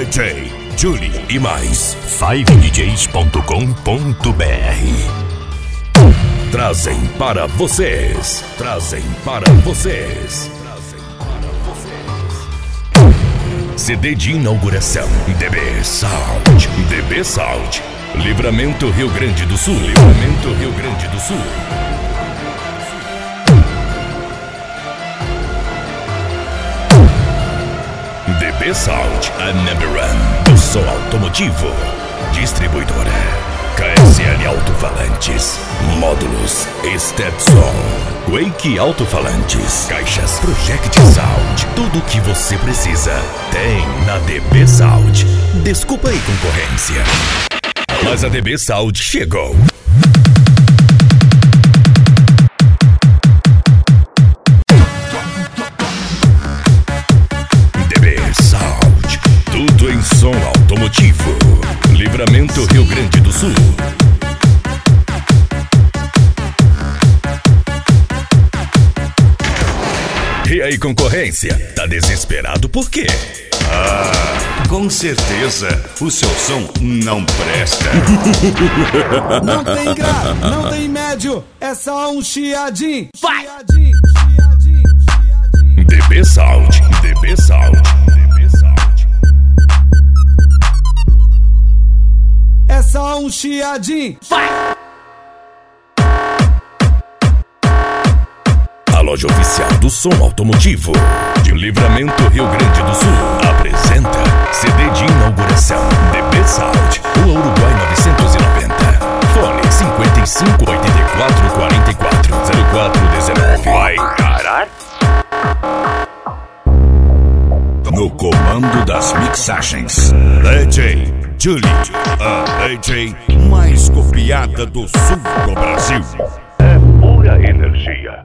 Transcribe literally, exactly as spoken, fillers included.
D J, Julie e mais five D Js ponto com ponto B R trazem para vocês, trazem para vocês, trazem para vocês C D de inauguração D B Sound, D B Sound, Livramento Rio Grande do Sul, Livramento Rio Grande do Sul. D B Sound, a number one do som automotivo. Distribuidora K S L Alto-Falantes, módulos Stetson, Quake Alto-Falantes, caixas Project Sound. Tudo o que você precisa tem na D B Sound. Desculpa aí, concorrência, mas a D B Sound chegou. Tudo em som automotivo. Livramento Rio Grande do Sul. E aí, concorrência? Tá desesperado por quê? Ah, com certeza o seu som não presta. Não tem grave, não tem médio, é só um chiadinho. Vai! D B Sound, D B Sound. É só um chiadinho. Vai! A loja oficial do som automotivo de Livramento Rio Grande do Sul apresenta C D de inauguração D B Sound, Rua Uruguai novecentos e noventa. Fone cinquenta e cinco, oitenta e quatro, quarenta e quatro, zero quatro dezenove. Vai encarar? No comando das mixagens, D J Julie, a D J mais copiada do sul do Brasil. É pura energia.